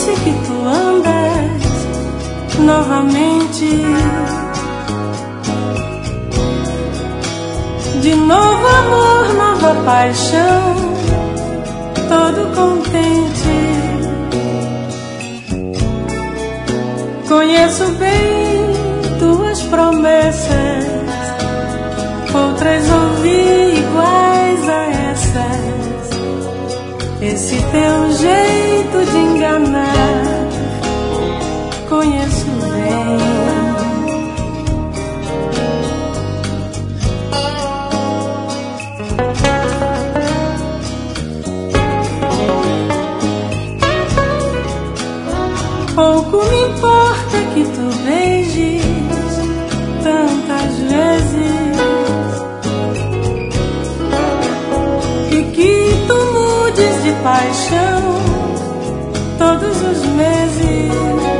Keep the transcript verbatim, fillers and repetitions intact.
parece que tu andas novamente. De novo amor, nova paixão, todo contente. Conheço bem tuas promessas, outras ouvi iguais a essas. Esse teu jeito de enganar, conheço bem. Pouco me importa que tu beijes tantas vezes e que tu mudes de paixão todos os meses.